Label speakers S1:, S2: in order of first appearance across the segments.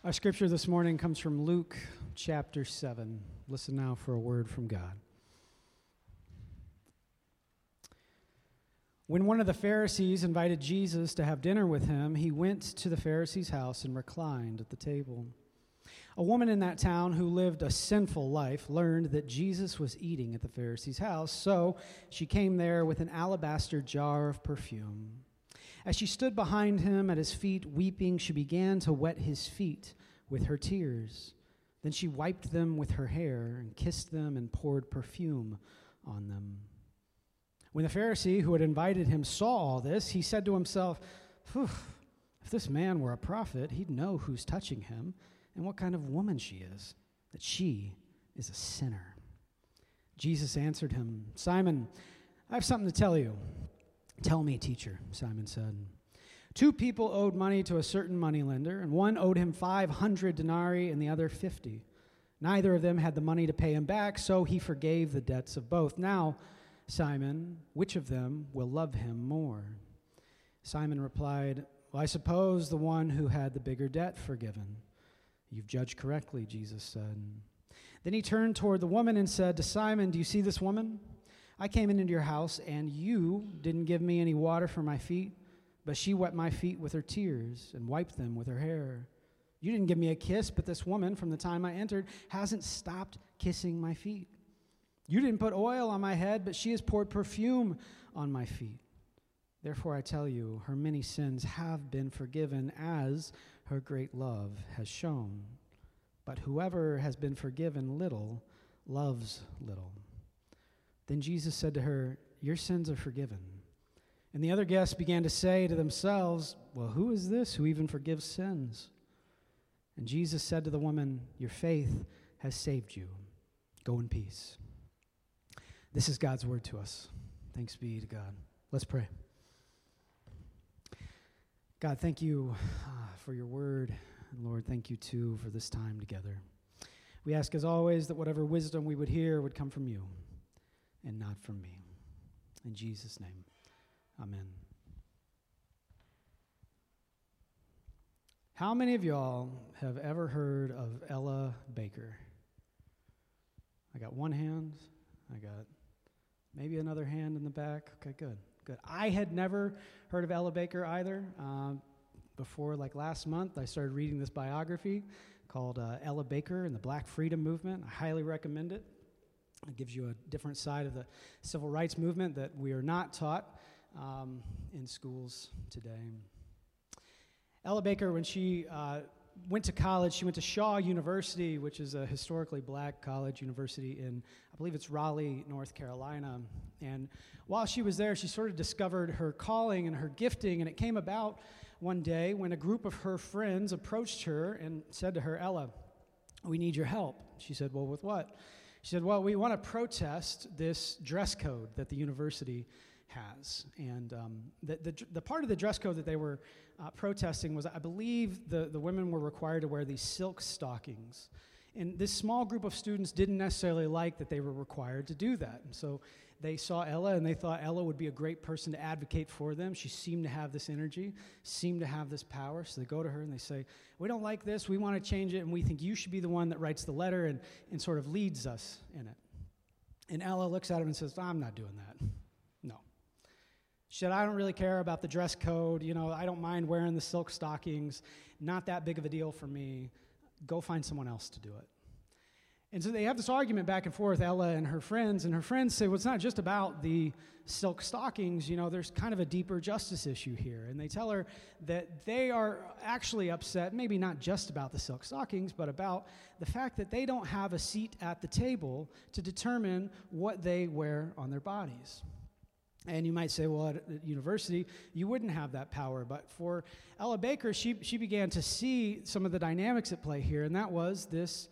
S1: Our scripture this morning comes from Luke chapter 7. Listen now for a word from God. When one of the Pharisees invited Jesus to have dinner with him, he went to the Pharisee's house and reclined at the table. A woman in that town who lived a sinful life learned that Jesus was eating at the Pharisee's house, so she came there with an alabaster jar of perfume. As she stood behind him at his feet, weeping, she began to wet his feet with her tears. Then she wiped them with her hair and kissed them and poured perfume on them. When the Pharisee who had invited him saw all this, he said to himself, if this man were a prophet, he'd know who's touching him and what kind of woman she is, that she is a sinner. Jesus answered him, Simon, I have something to tell you. Tell me, teacher, Simon said. 2 people owed money to a certain moneylender, and one owed him 500 denarii and the other 50. Neither of them had the money to pay him back, so he forgave the debts of both. Now, Simon, which of them will love him more? Simon replied, Well, I suppose the one who had the bigger debt forgiven. You've judged correctly, Jesus said. Then he turned toward the woman and said to Simon, Do you see this woman? I came into your house, and you didn't give me any water for my feet, but she wet my feet with her tears and wiped them with her hair. You didn't give me a kiss, but this woman, from the time I entered, hasn't stopped kissing my feet. You didn't put oil on my head, but she has poured perfume on my feet. Therefore, I tell you, her many sins have been forgiven as her great love has shown. But whoever has been forgiven little loves little. Then Jesus said to her, Your sins are forgiven. And the other guests began to say to themselves, Well, who is this who even forgives sins? And Jesus said to the woman, Your faith has saved you. Go in peace. This is God's word to us. Thanks be to God. Let's pray. God, thank you for your word. And Lord, thank you too for this time together. We ask as always that whatever wisdom we would hear would come from you and not from me. In Jesus' name, amen. How many of y'all have ever heard of Ella Baker? I got one hand. I got maybe another hand in the back. Okay, good. I had never heard of Ella Baker either. Before, last month, I started reading this biography called Ella Baker and the Black Freedom Movement. I highly recommend it. It gives you a different side of the civil rights movement that we are not taught in schools today. Ella Baker, when she went to college, she went to Shaw University, which is a historically black college university in, I believe it's Raleigh, North Carolina. And while she was there, she sort of discovered her calling and her gifting, and it came about one day when a group of her friends approached her and said to her, Ella, we need your help. She said, well, with what? She said, well, we want to protest this dress code that the university has. And the part of the dress code that they were protesting was, I believe, the women were required to wear these silk stockings. And this small group of students didn't necessarily like that they were required to do that. And so they saw Ella, and they thought Ella would be a great person to advocate for them. She seemed to have this energy, seemed to have this power. So they go to her and they say, we don't like this, we want to change it, and we think you should be the one that writes the letter and sort of leads us in it. And Ella looks at him and says, I'm not doing that. No. She said, I don't really care about the dress code. I don't mind wearing the silk stockings. Not that big of a deal for me. Go find someone else to do it. And so they have this argument back and forth, Ella and her friends say, well, it's not just about the silk stockings, there's kind of a deeper justice issue here. And they tell her that they are actually upset, maybe not just about the silk stockings, but about the fact that they don't have a seat at the table to determine what they wear on their bodies. And you might say, well, at university, you wouldn't have that power. But for Ella Baker, she began to see some of the dynamics at play here, and that was this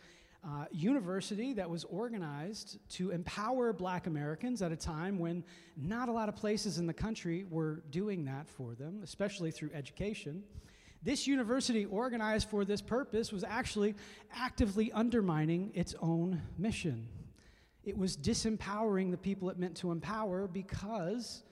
S1: university that was organized to empower black Americans at a time when not a lot of places in the country were doing that for them, especially through education. This university, organized for this purpose, was actually actively undermining its own mission. It was disempowering the people it meant to empower because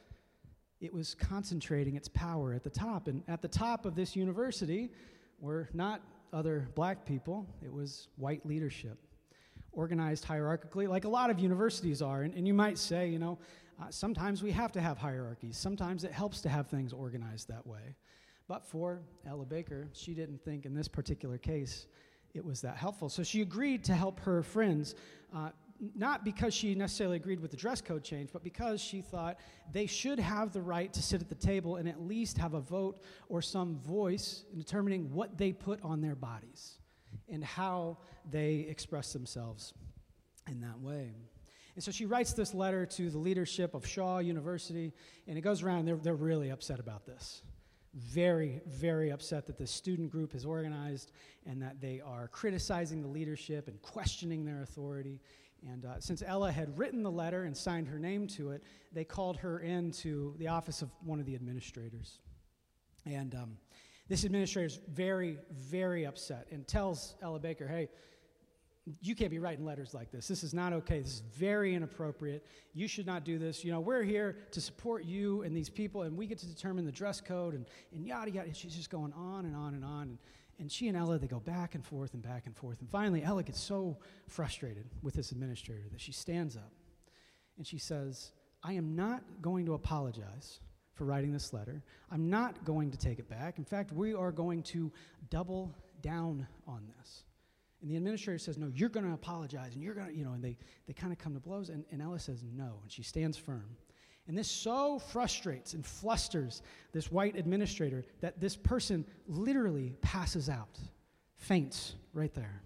S1: it was concentrating its power at the top. And at the top of this university were not other black people. It was white leadership, organized hierarchically, like a lot of universities are. And you might say, sometimes we have to have hierarchies. Sometimes it helps to have things organized that way. But for Ella Baker, she didn't think in this particular case it was that helpful. So she agreed to help her friends, not because she necessarily agreed with the dress code change, but because she thought they should have the right to sit at the table and at least have a vote or some voice in determining what they put on their bodies and how they express themselves in that way. And so she writes this letter to the leadership of Shaw University, and it goes around, and they're really upset about this. Very, very upset that the student group is organized and that they are criticizing the leadership and questioning their authority. And since Ella had written the letter and signed her name to it, they called her into the office of one of the administrators. And this administrator is very, very upset and tells Ella Baker, hey, you can't be writing letters like this. This is not okay. This is very inappropriate. You should not do this. We're here to support you and these people, and we get to determine the dress code and yada, yada. And she's just going on and on and on. And she and Ella, they go back and forth and back and forth. And finally, Ella gets so frustrated with this administrator that she stands up and she says, I am not going to apologize for writing this letter. I'm not going to take it back. In fact, we are going to double down on this. And the administrator says, no, you're going to apologize, and you're going to, and they kind of come to blows, and Ella says no, and she stands firm. And this so frustrates and flusters this white administrator that this person literally passes out, faints right there.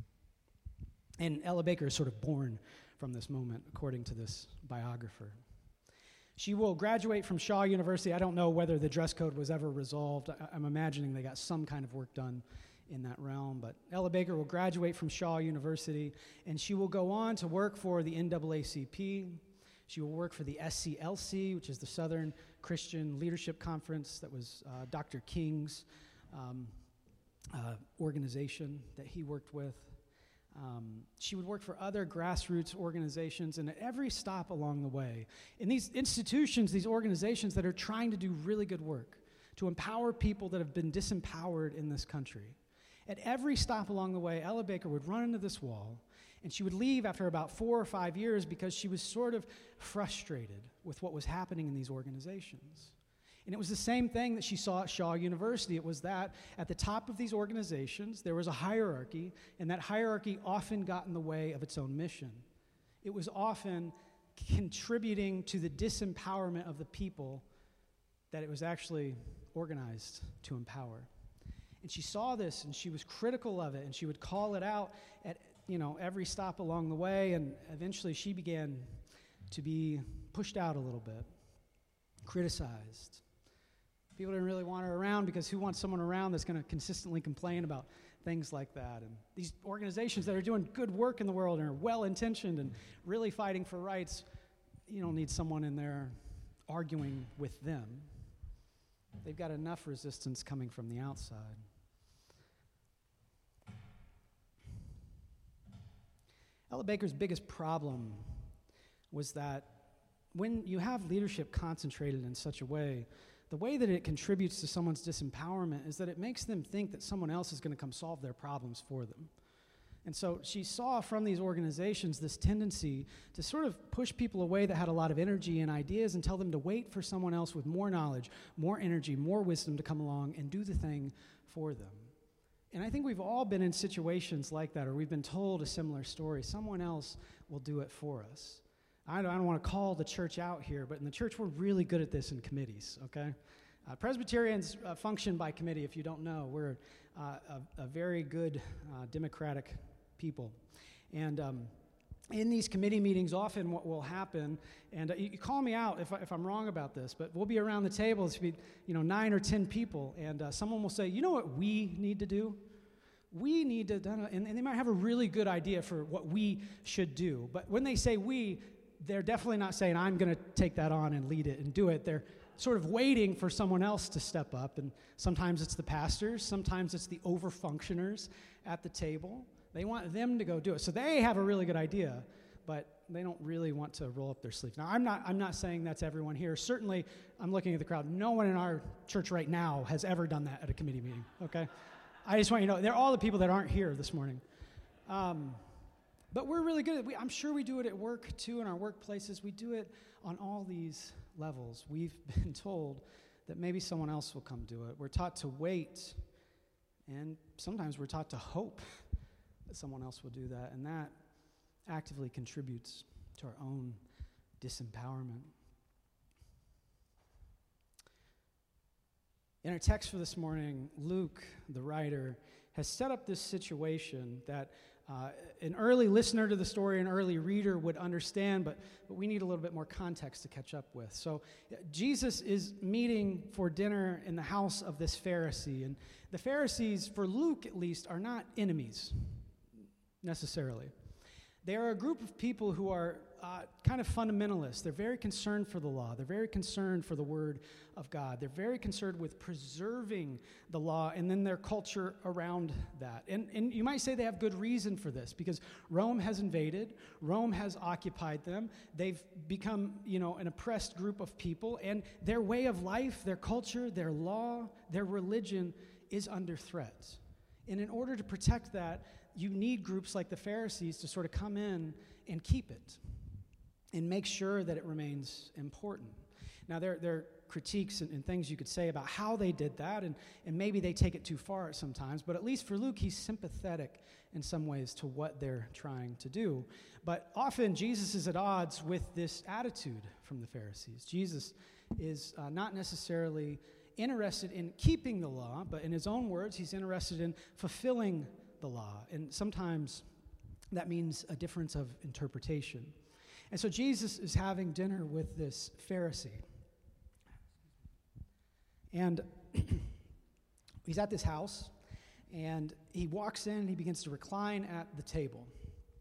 S1: And Ella Baker is sort of born from this moment, according to this biographer. She will graduate from Shaw University. I don't know whether the dress code was ever resolved. I'm imagining they got some kind of work done in that realm. But Ella Baker will graduate from Shaw University, and she will go on to work for the NAACP. She will work for the SCLC, which is the Southern Christian Leadership Conference. That was Dr. King's organization that he worked with. She would work for other grassroots organizations, and at every stop along the way, in these institutions, these organizations that are trying to do really good work, to empower people that have been disempowered in this country. At every stop along the way, Ella Baker would run into this wall, and she would leave after about 4 or 5 years because she was sort of frustrated with what was happening in these organizations. And it was the same thing that she saw at Shaw University. It was that at the top of these organizations, there was a hierarchy, and that hierarchy often got in the way of its own mission. It was often contributing to the disempowerment of the people that it was actually organized to empower. And she saw this, and she was critical of it, and she would call it out at every stop along the way, and eventually she began to be pushed out a little bit, criticized. People didn't really want her around because who wants someone around that's going to consistently complain about things like that? And these organizations that are doing good work in the world and are well-intentioned and really fighting for rights, you don't need someone in there arguing with them. They've got enough resistance coming from the outside. Ella Baker's biggest problem was that when you have leadership concentrated in such a way that it contributes to someone's disempowerment is that it makes them think that someone else is going to come solve their problems for them. And so she saw from these organizations this tendency to sort of push people away that had a lot of energy and ideas and tell them to wait for someone else with more knowledge, more energy, more wisdom to come along and do the thing for them. And I think we've all been in situations like that, or we've been told a similar story. Someone else will do it for us. I don't want to call the church out here, but in the church, we're really good at this in committees, okay? Presbyterians function by committee, if you don't know. We're a very good democratic people. And in these committee meetings, often what will happen, and you call me out if I'm wrong about this, but we'll be around the table, it's be 9 or 10 people, and someone will say, you know what we need to do? We need to, and they might have a really good idea for what we should do, but when they say we, they're definitely not saying, I'm going to take that on and lead it and do it. They're sort of waiting for someone else to step up, and sometimes it's the pastors, sometimes it's the over-functioners at the table. They want them to go do it. So they have a really good idea, but they don't really want to roll up their sleeves. Now, I'm not saying that's everyone here. Certainly, I'm looking at the crowd. No one in our church right now has ever done that at a committee meeting, okay? I just want you to know, they're all the people that aren't here this morning. But we're really good. I'm sure we do it at work, too, in our workplaces. We do it on all these levels. We've been told that maybe someone else will come do it. We're taught to wait, and sometimes we're taught to hope that someone else will do that, and that actively contributes to our own disempowerment. In our text for this morning, Luke, the writer, has set up this situation that an early listener to the story, an early reader would understand, but we need a little bit more context to catch up with. So Jesus is meeting for dinner in the house of this Pharisee, and the Pharisees, for Luke at least, are not enemies, necessarily. They are a group of people who are kind of fundamentalists. They're very concerned for the law. They're very concerned for the word of God. They're very concerned with preserving the law and then their culture around that. And you might say they have good reason for this because Rome has invaded. Rome has occupied them. They've become, an oppressed group of people. And their way of life, their culture, their law, their religion is under threat. And in order to protect that, you need groups like the Pharisees to sort of come in and keep it and make sure that it remains important. Now, there are critiques and things you could say about how they did that, and maybe they take it too far sometimes, but at least for Luke, he's sympathetic in some ways to what they're trying to do. But often, Jesus is at odds with this attitude from the Pharisees. Jesus is not necessarily interested in keeping the law, but in his own words, he's interested in fulfilling the law. And sometimes that means a difference of interpretation. And so Jesus is having dinner with this Pharisee. And he's at this house, and he walks in, and he begins to recline at the table.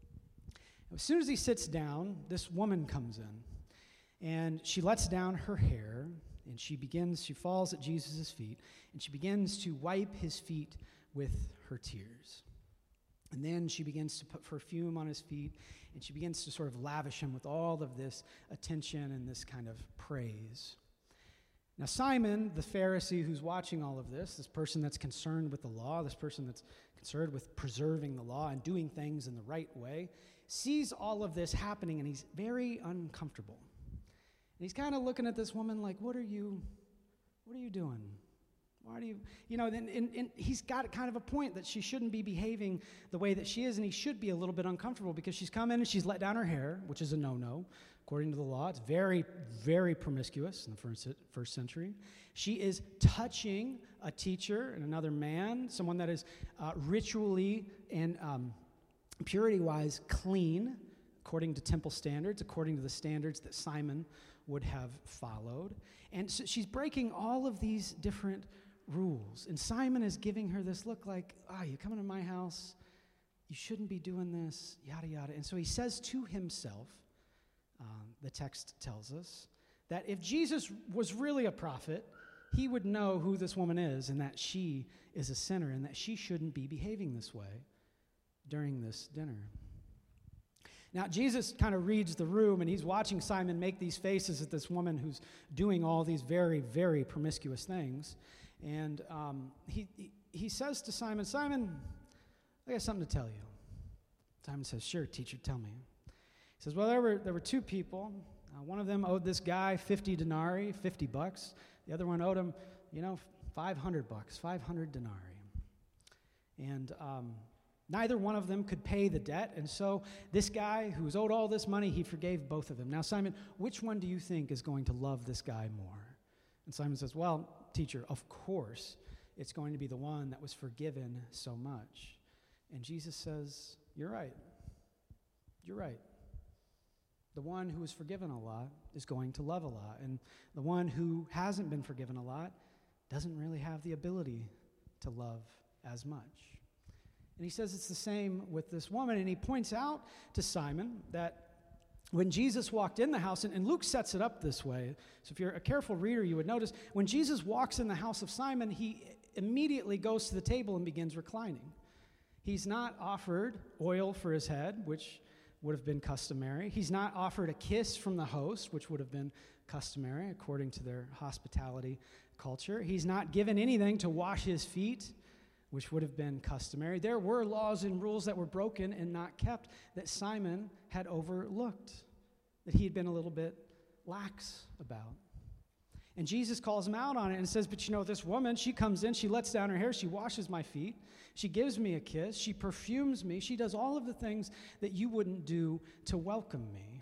S1: As soon as he sits down, this woman comes in, and she lets down her hair, and she falls at Jesus' feet, and she begins to wipe his feet with her tears. And then she begins to put perfume on his feet, and she begins to sort of lavish him with all of this attention and this kind of praise. Now, Simon, the Pharisee who's watching all of this person that's concerned with the law, this person that's concerned with preserving the law and doing things in the right way, sees all of this happening, and he's very uncomfortable. And he's kind of looking at this woman like, what are you doing? Why do you, and he's got kind of a point that she shouldn't be behaving the way that she is, and he should be a little bit uncomfortable because she's come in and she's let down her hair, which is a no-no. According to the law, it's very, very promiscuous in the first century. She is touching a teacher and another man, someone that is ritually and purity-wise clean, according to temple standards, according to the standards that Simon would have followed. And so she's breaking all of these different rules. And Simon is giving her this look like, you're coming to my house, you shouldn't be doing this, yada, yada. And so he says to himself, the text tells us, that if Jesus was really a prophet, he would know who this woman is and that she is a sinner and that she shouldn't be behaving this way during this dinner. Now, Jesus kind of reads the room, and he's watching Simon make these faces at this woman who's doing all these very, very promiscuous things. And he says to Simon, I got something to tell you. Simon says, sure, teacher, tell me. He says, well, there were two people. One of them owed this guy 50 denarii, $50. The other one owed him, $500, 500 denarii. And neither one of them could pay the debt, and so this guy who was owed all this money, he forgave both of them. Now, Simon, which one do you think is going to love this guy more? And Simon says, well, teacher, of course, it's going to be the one that was forgiven so much. And Jesus says, you're right. You're right. The one who was forgiven a lot is going to love a lot, and the one who hasn't been forgiven a lot doesn't really have the ability to love as much. And he says it's the same with this woman, and he points out to Simon that when Jesus walked in the house, and Luke sets it up this way, so if you're a careful reader, you would notice, when Jesus walks in the house of Simon, he immediately goes to the table and begins reclining. He's not offered oil for his head, which would have been customary. He's not offered a kiss from the host, which would have been customary according to their hospitality culture. He's not given anything to wash his feet, which would have been customary. There were laws and rules that were broken and not kept that Simon had overlooked, that he had been a little bit lax about. And Jesus calls him out on it and says, but you know, this woman, she comes in, she lets down her hair, she washes my feet, she gives me a kiss, she perfumes me, she does all of the things that you wouldn't do to welcome me.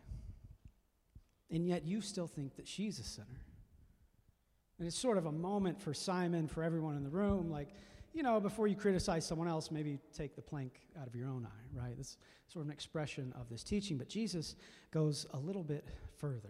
S1: And yet you still think that she's a sinner. And it's sort of a moment for Simon, for everyone in the room, like, you know, before you criticize someone else, maybe take the plank out of your own eye, right? That's sort of an expression of this teaching. But Jesus goes a little bit further.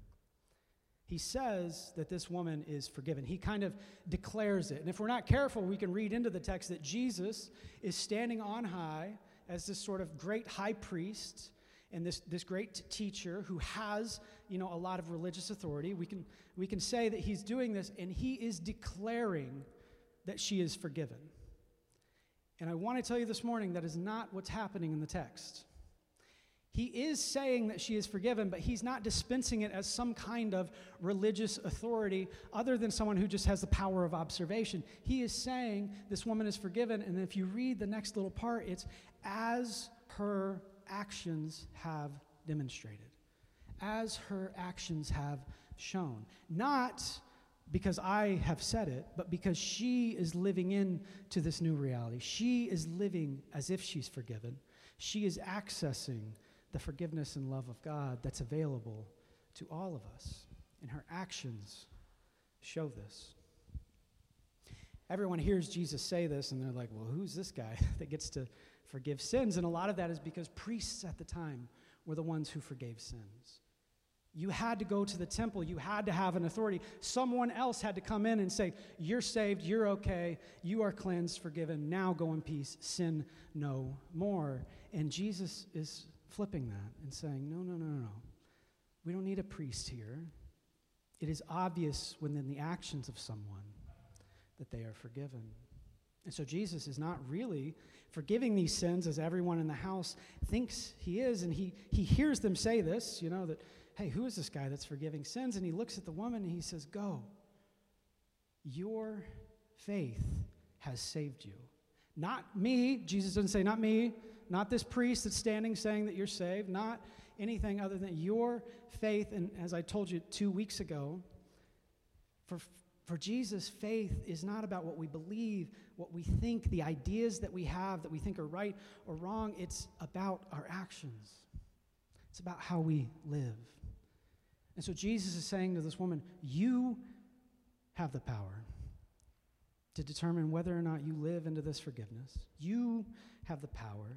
S1: He says that this woman is forgiven. He kind of declares it. And if we're not careful, we can read into the text that Jesus is standing on high as this sort of great high priest and this great teacher who has, you know, a lot of religious authority. We can say that he's doing this, and he is declaring that she is forgiven. And I want to tell you this morning that is not what's happening in the text. He is saying that she is forgiven, but he's not dispensing it as some kind of religious authority other than someone who just has the power of observation. He is saying this woman is forgiven, and if you read the next little part, it's as her actions have demonstrated, as her actions have shown. Not because I have said it, but because she is living into this new reality. She is living as if she's forgiven. She is accessing the forgiveness and love of God that's available to all of us. And her actions show this. Everyone hears Jesus say this, and they're like, well, who's this guy that gets to forgive sins? And a lot of that is because priests at the time were the ones who forgave sins. You had to go to the temple. You had to have an authority. Someone else had to come in and say, you're saved, you're okay, you are cleansed, forgiven, now go in peace, sin no more. And Jesus is flipping that and saying, no. We don't need a priest here. It is obvious within the actions of someone that they are forgiven. And so Jesus is not really forgiving these sins as everyone in the house thinks he is. And he hears them say this, you know, that, hey, who is this guy that's forgiving sins? And he looks at the woman and he says, go. Your faith has saved you. Not me. Jesus doesn't say, not me. Not this priest that's standing saying that you're saved. Not anything other than your faith. And as I told you 2 weeks ago, for Jesus, faith is not about what we believe, what we think, the ideas that we have that we think are right or wrong. It's about our actions. It's about how we live. And so Jesus is saying to this woman, you have the power to determine whether or not you live into this forgiveness. You have the power,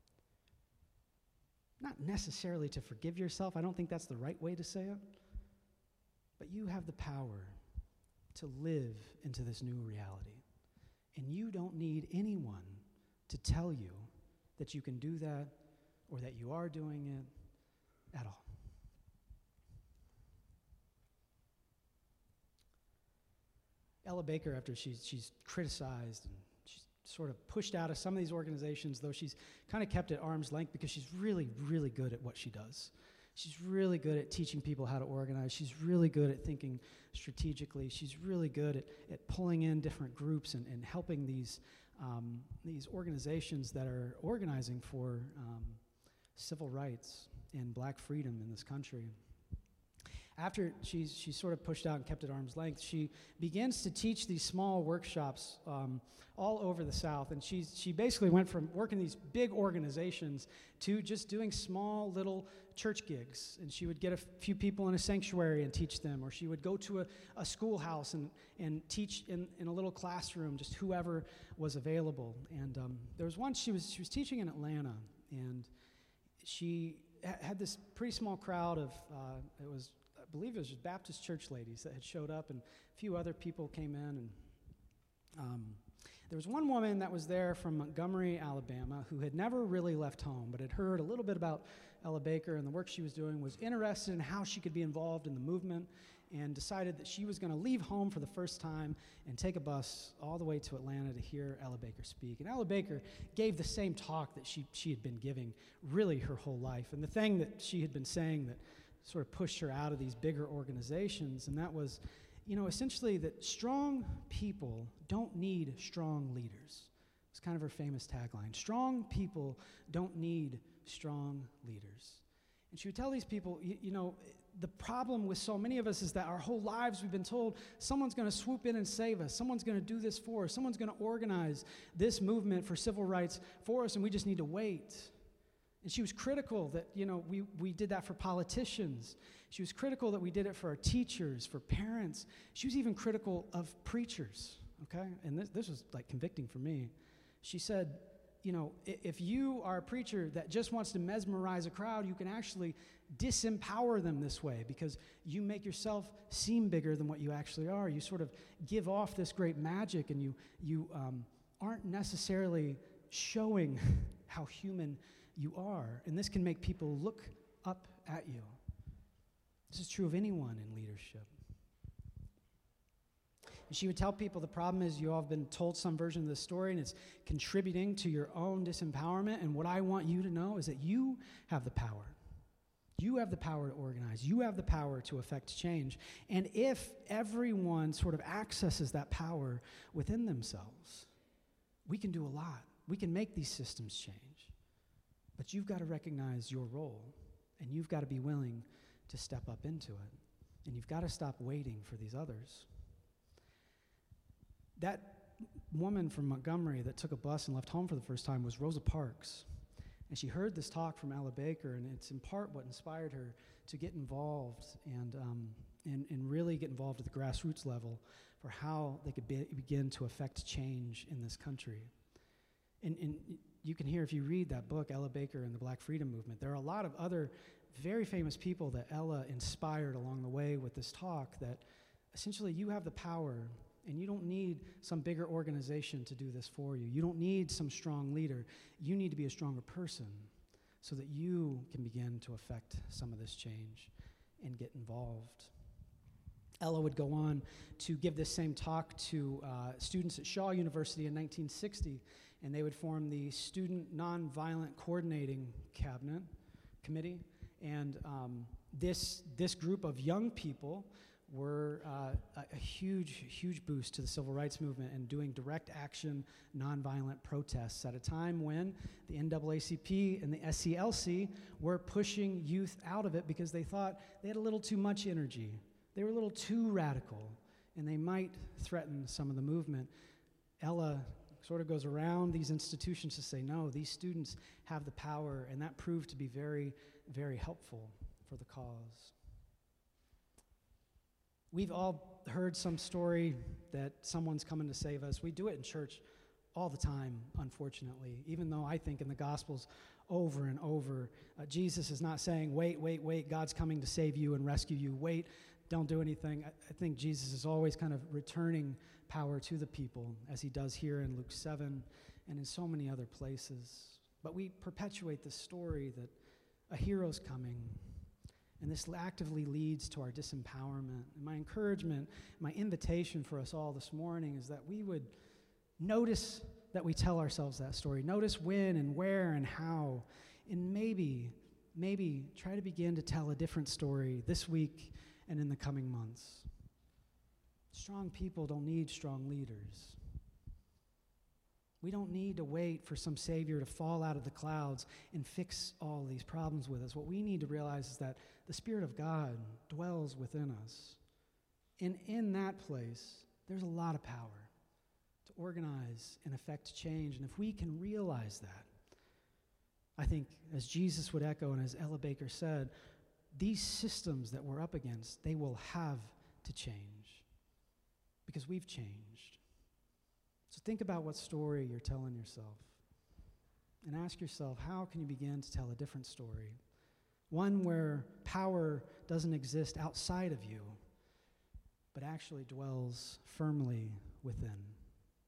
S1: not necessarily to forgive yourself. I don't think that's the right way to say it. But you have the power to live into this new reality. And you don't need anyone to tell you that you can do that or that you are doing it at all. Ella Baker, after she's criticized and she's sort of pushed out of some of these organizations, though she's kind of kept at arm's length because she's really, really good at what she does. She's really good at teaching people how to organize. She's really good at thinking strategically. She's really good at pulling in different groups and helping these organizations that are organizing for civil rights and black freedom in this country. After she's sort of pushed out and kept at arm's length, she begins to teach these small workshops all over the South. And she basically went from working these big organizations to just doing small little church gigs. And she would get a few people in a sanctuary and teach them, or she would go to a schoolhouse and teach in a little classroom, just whoever was available. And there was once she was teaching in Atlanta, and she had this pretty small crowd of, I believe it was just Baptist church ladies that had showed up, and a few other people came in. And there was one woman that was there from Montgomery, Alabama, who had never really left home, but had heard a little bit about Ella Baker and the work she was doing, was interested in how she could be involved in the movement, and decided that she was going to leave home for the first time and take a bus all the way to Atlanta to hear Ella Baker speak. And Ella Baker gave the same talk that she had been giving really her whole life. And the thing that she had been saying that sort of pushed her out of these bigger organizations, and that was, essentially that strong people don't need strong leaders. It's kind of her famous tagline. Strong people don't need strong leaders. And she would tell these people, the problem with so many of us is that our whole lives we've been told someone's going to swoop in and save us. Someone's going to do this for us. Someone's going to organize this movement for civil rights for us, and we just need to wait. And she was critical that, we did that for politicians. She was critical that we did it for our teachers, for parents. She was even critical of preachers, okay? And this was like convicting for me. She said, if you are a preacher that just wants to mesmerize a crowd, you can actually disempower them this way because you make yourself seem bigger than what you actually are. You sort of give off this great magic, and you aren't necessarily showing how human you are. And this can make people look up at you. This is true of anyone in leadership. And she would tell people the problem is you all have been told some version of the story, and it's contributing to your own disempowerment. And what I want you to know is that you have the power. You have the power to organize. You have the power to affect change. And if everyone sort of accesses that power within themselves, we can do a lot. We can make these systems change. But you've got to recognize your role, and you've got to be willing to step up into it. And you've got to stop waiting for these others. That woman from Montgomery that took a bus and left home for the first time was Rosa Parks. And she heard this talk from Ella Baker, and it's in part what inspired her to get involved and really get involved at the grassroots level for how they could begin to affect change in this country. And you can hear, if you read that book, Ella Baker and the Black Freedom Movement, there are a lot of other very famous people that Ella inspired along the way with this talk, that essentially you have the power. And you don't need some bigger organization to do this for you. You don't need some strong leader. You need to be a stronger person so that you can begin to affect some of this change and get involved. Ella would go on to give this same talk to students at Shaw University in 1960, and they would form the Student Nonviolent Coordinating Committee. And this group of young people were a huge boost to the civil rights movement and doing direct action, nonviolent protests at a time when the NAACP and the SCLC were pushing youth out of it because they thought they had a little too much energy. They were a little too radical, and they might threaten some of the movement. Ella sort of goes around these institutions to say, no, these students have the power, and that proved to be very, very helpful for the cause. We've all heard some story that someone's coming to save us. We do it in church all the time, unfortunately, even though I think in the Gospels over and over, Jesus is not saying, wait, God's coming to save you and rescue you. Wait, don't do anything. I think Jesus is always kind of returning power to the people, as he does here in Luke 7 and in so many other places. But we perpetuate this story that a hero's coming. And this actively leads to our disempowerment. And my encouragement, my invitation for us all this morning is that we would notice that we tell ourselves that story. Notice when and where and how. And maybe try to begin to tell a different story this week and in the coming months. Strong people don't need strong leaders. We don't need to wait for some savior to fall out of the clouds and fix all these problems with us. What we need to realize is that the Spirit of God dwells within us. And in that place, there's a lot of power to organize and affect change. And if we can realize that, I think, as Jesus would echo and as Ella Baker said, these systems that we're up against, they will have to change because we've changed. So think about what story you're telling yourself and ask yourself, how can you begin to tell a different story? One where power doesn't exist outside of you, but actually dwells firmly within.